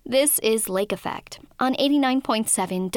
This is Lake Effect on 89.7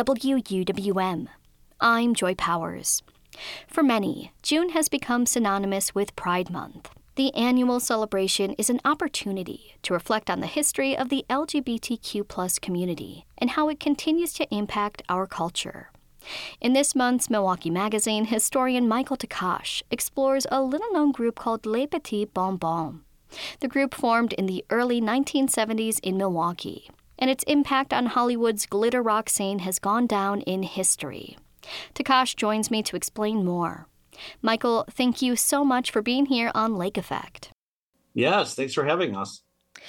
WUWM. I'm Joy Powers. For many, June has become synonymous with Pride Month. The annual celebration is an opportunity to reflect on the history of the LGBTQ+ community and how it continues to impact our culture. In this month's Milwaukee Magazine, historian Michael Takash explores a little-known group called Les Petits Bonbons. The group formed in the early 1970s in Milwaukee, and its impact on Hollywood's glitter rock scene has gone down in history. Takash joins me to explain more. Michael, thank you so much for being here on Lake Effect. Yes, thanks for having us.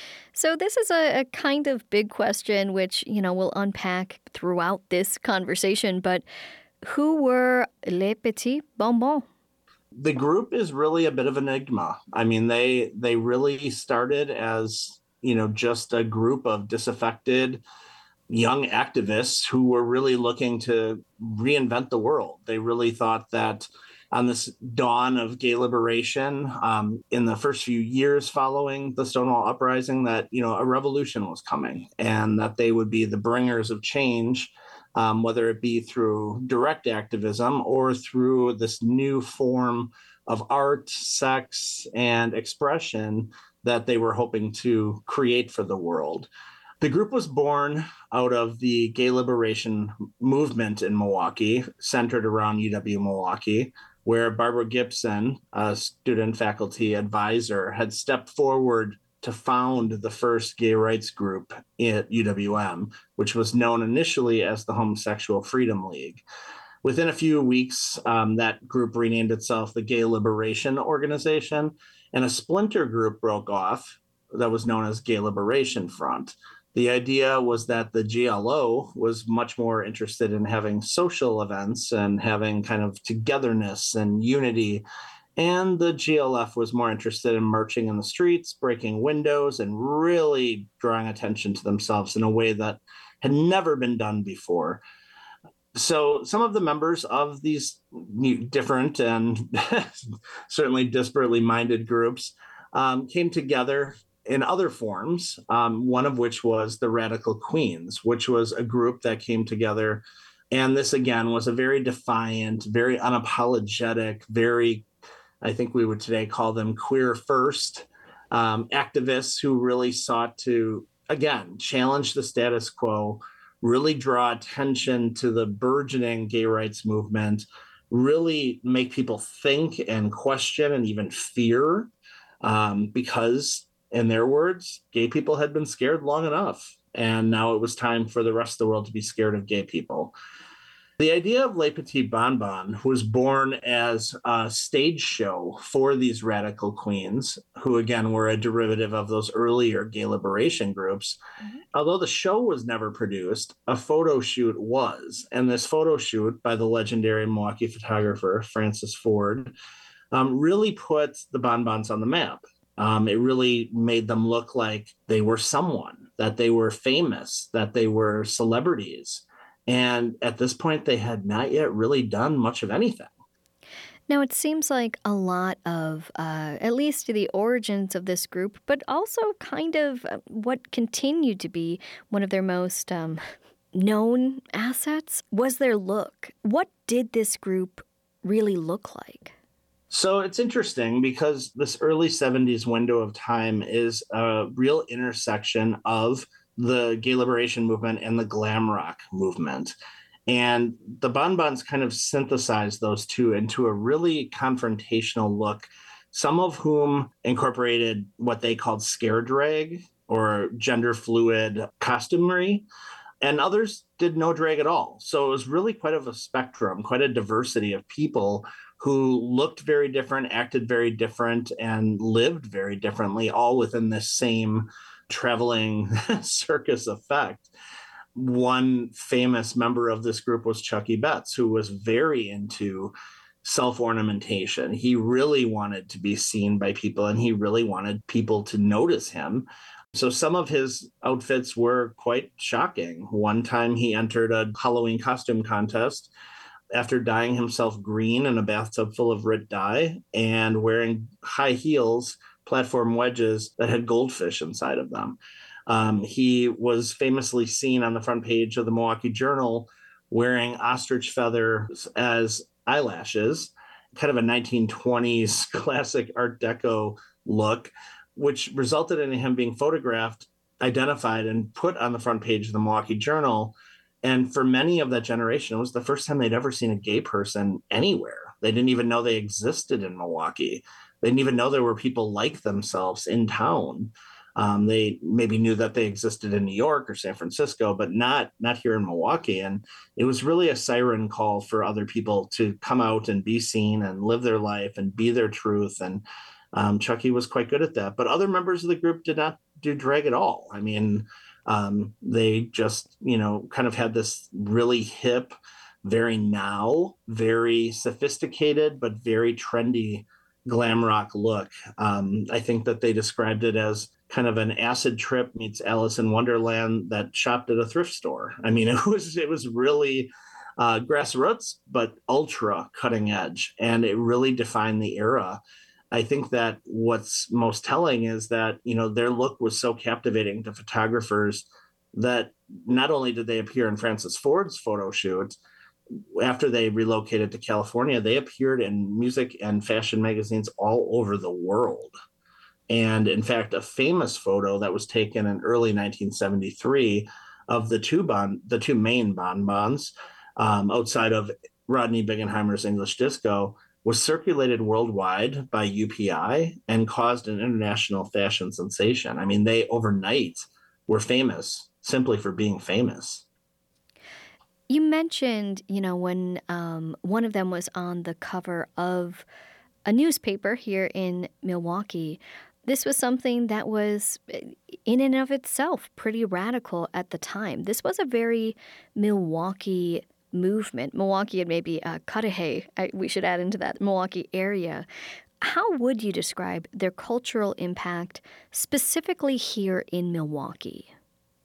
So this is a kind of big question, which, we'll unpack throughout this conversation, but who were Les Petits Bonbons? The group is really a bit of an enigma. I mean, they really started as, just a group of disaffected young activists who were really looking to reinvent the world. They really thought that on this dawn of gay liberation, in the first few years following the Stonewall Uprising, that, a revolution was coming and that they would be the bringers of change, whether it be through direct activism or through this new form of art, sex, and expression that they were hoping to create for the world. The group was born out of the gay liberation movement in Milwaukee, centered around UW-Milwaukee, where Barbara Gibson, a student faculty advisor, had stepped forward to found the first gay rights group at UWM, which was known initially as the Homosexual Freedom League. Within a few weeks, that group renamed itself the Gay Liberation Organization, and a splinter group broke off that was known as Gay Liberation Front. The idea was that the GLO was much more interested in having social events and having kind of togetherness and unity. And the GLF was more interested in marching in the streets, breaking windows, and really drawing attention to themselves in a way that had never been done before. So some of the members of these different and certainly disparately minded groups came together in other forms, one of which was the Radical Queens, which was a group that came together. And this, again, was a very defiant, very unapologetic, very, I think we would today call them queer first activists who really sought to, again, challenge the status quo, really draw attention to the burgeoning gay rights movement, really make people think and question and even fear, because, in their words, gay people had been scared long enough. And now it was time for the rest of the world to be scared of gay people. The idea of Les Petits Bonbons was born as a stage show for these radical queens, who again were a derivative of those earlier gay liberation groups. Mm-hmm. Although the show was never produced, a photo shoot was. And this photo shoot by the legendary Milwaukee photographer, Francis Ford, really put the Bonbons on the map. It really made them look like they were someone, that they were famous, that they were celebrities. And at this point, they had not yet really done much of anything. Now, it seems like a lot of, at least the origins of this group, but also kind of what continued to be one of their most known assets was their look. What did this group really look like? So it's interesting because this early 70s window of time is a real intersection of the gay liberation movement and the glam rock movement. And the Bonbons kind of synthesized those two into a really confrontational look, some of whom incorporated what they called scare drag or gender fluid costumery, and others did no drag at all. So it was really quite of a spectrum, quite a diversity of people who looked very different, acted very different, and lived very differently, all within this same traveling circus effect. One famous member of this group was Chucky Betts, who was very into self-ornamentation. He really wanted to be seen by people, and he really wanted people to notice him. So some of his outfits were quite shocking. One time he entered a Halloween costume contest after dyeing himself green in a bathtub full of Rit dye and wearing high heels, platform wedges that had goldfish inside of them. He was famously seen on the front page of the Milwaukee Journal wearing ostrich feathers as eyelashes, kind of a 1920s classic Art Deco look, which resulted in him being photographed, identified, and put on the front page of the Milwaukee Journal. And for many of that generation, it was the first time they'd ever seen a gay person anywhere. They didn't even know they existed in Milwaukee. They didn't even know there were people like themselves in town. They maybe knew that they existed in New York or San Francisco, but not here in Milwaukee. And it was really a siren call for other people to come out and be seen and live their life and be their truth. And Chucky was quite good at that. But other members of the group did not do drag at all. I mean, they just, kind of had this really hip, very now, very sophisticated, but very trendy glam rock look. I think that they described it as kind of an acid trip meets Alice in Wonderland that shopped at a thrift store. I mean, it was really grassroots, but ultra cutting edge, and it really defined the era. I think that what's most telling is that, their look was so captivating to photographers that not only did they appear in Francis Ford's photo shoot, after they relocated to California, they appeared in music and fashion magazines all over the world. And in fact, a famous photo that was taken in early 1973 of the two main bonbons outside of Rodney Bingenheimer's English Disco was circulated worldwide by UPI and caused an international fashion sensation. I mean, they overnight were famous simply for being famous. You mentioned, when one of them was on the cover of a newspaper here in Milwaukee. This was something that was, in and of itself, pretty radical at the time. This was a very Milwaukee movement. Milwaukee and maybe Cudahy, we should add into that, Milwaukee area. How would you describe their cultural impact specifically here in Milwaukee?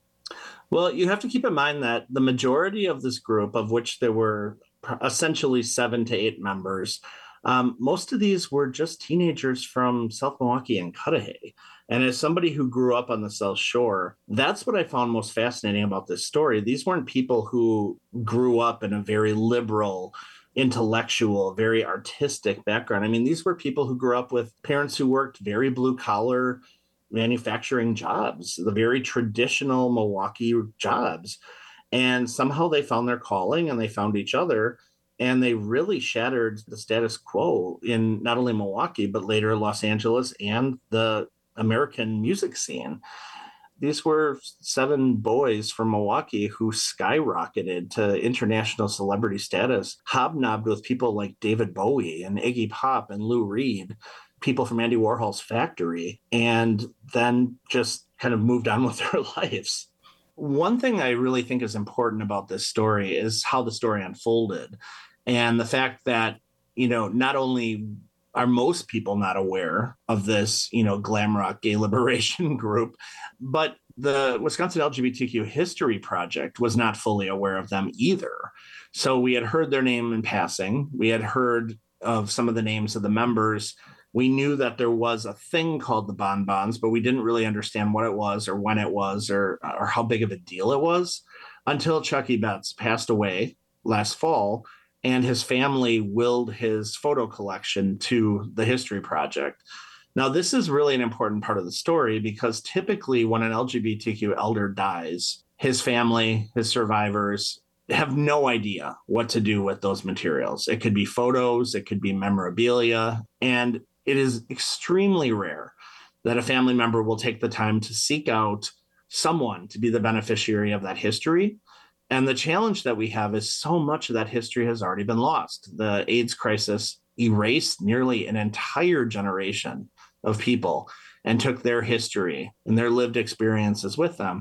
Well, you have to keep in mind that the majority of this group, of which there were essentially 7 to 8 members, most of these were just teenagers from South Milwaukee and Cudahy. And as somebody who grew up on the South Shore, that's what I found most fascinating about this story. These weren't people who grew up in a very liberal, intellectual, very artistic background. I mean, these were people who grew up with parents who worked very blue collar manufacturing jobs, the very traditional Milwaukee jobs. And somehow they found their calling and they found each other. And they really shattered the status quo in not only Milwaukee, but later Los Angeles and the American music scene. These were 7 boys from Milwaukee who skyrocketed to international celebrity status, hobnobbed with people like David Bowie and Iggy Pop and Lou Reed, people from Andy Warhol's factory, and then just kind of moved on with their lives. One thing I really think is important about this story is how the story unfolded. And the fact that, not only are most people not aware of this, glam rock gay liberation group, but the Wisconsin LGBTQ History Project was not fully aware of them either. So we had heard their name in passing. We had heard of some of the names of the members. We knew that there was a thing called the Bonbons, but we didn't really understand what it was or when it was or how big of a deal it was until Chucky Betts passed away last fall and his family willed his photo collection to the History Project. Now, this is really an important part of the story because typically when an LGBTQ elder dies, his family, his survivors, have no idea what to do with those materials. It could be photos, it could be memorabilia, and it is extremely rare that a family member will take the time to seek out someone to be the beneficiary of that history. And the challenge that we have is so much of that history has already been lost. The AIDS crisis erased nearly an entire generation of people and took their history and their lived experiences with them.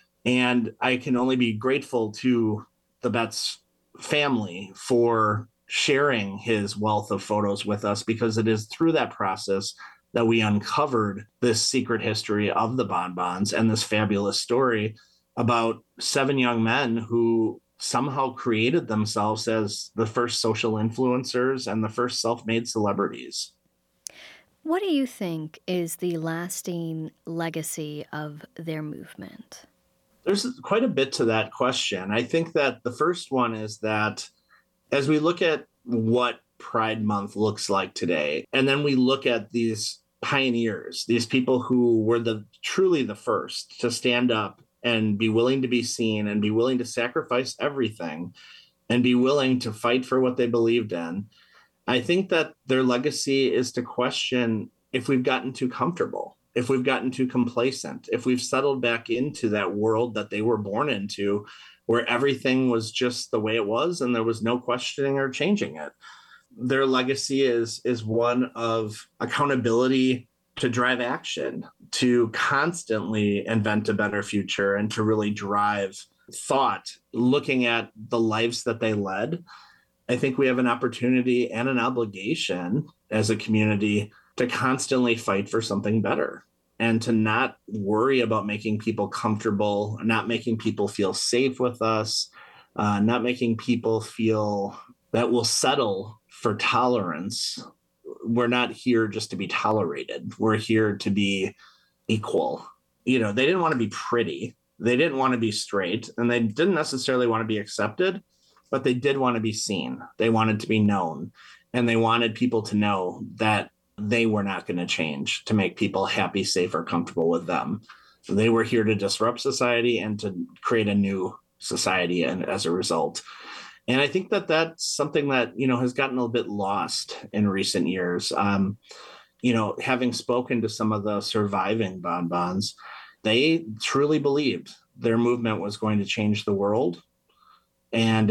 And I can only be grateful to the Betts family for sharing his wealth of photos with us, because it is through that process that we uncovered this secret history of the Bonbons and this fabulous story about 7 young men who somehow created themselves as the first social influencers and the first self-made celebrities. What do you think is the lasting legacy of their movement? There's quite a bit to that question. I think that the first one is that as we look at what Pride Month looks like today, and then we look at these pioneers, these people who were truly the first to stand up and be willing to be seen and be willing to sacrifice everything and be willing to fight for what they believed in. I think that their legacy is to question if we've gotten too comfortable, if we've gotten too complacent, if we've settled back into that world that they were born into, where everything was just the way it was and there was no questioning or changing it. Their legacy is one of accountability to drive action, to constantly invent a better future, and to really drive thought, looking at the lives that they led. I think we have an opportunity and an obligation as a community to constantly fight for something better and to not worry about making people comfortable, not making people feel safe with us, not making people feel that we'll settle for tolerance. We're not here just to be tolerated. We're here to be equal. They didn't want to be pretty. They didn't want to be straight, and they didn't necessarily want to be accepted, but they did want to be seen. They wanted to be known, and they wanted people to know that they were not going to change to make people happy, safe, or comfortable with them. So they were here to disrupt society and to create a new society, and as a result. And I think that that's something that, has gotten a little bit lost in recent years. Having spoken to some of the surviving bonbons, they truly believed their movement was going to change the world. And,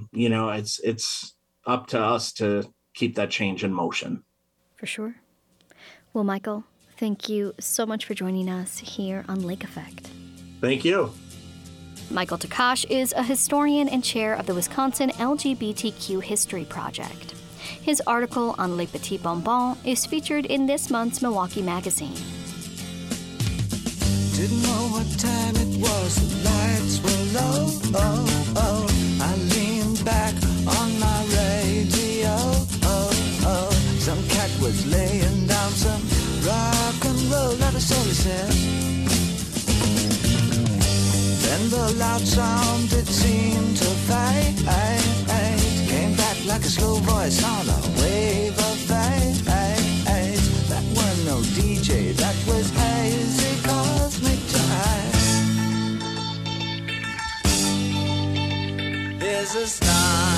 it's up to us to keep that change in motion. For sure. Well, Michael, thank you so much for joining us here on Lake Effect. Thank you. Michael Takash is a historian and chair of the Wisconsin LGBTQ History Project. His article on Les Petits Bonbons is featured in this month's Milwaukee Magazine. Didn't know what time it was, the lights were low, I leaned back on my radio, some cat was laying down some rock and roll, that is all he said. Then the loud sound, it seemed to fade, came back like a slow voice on a wave of fate. That wasn't no DJ, that was hazy cosmic jive. There's a star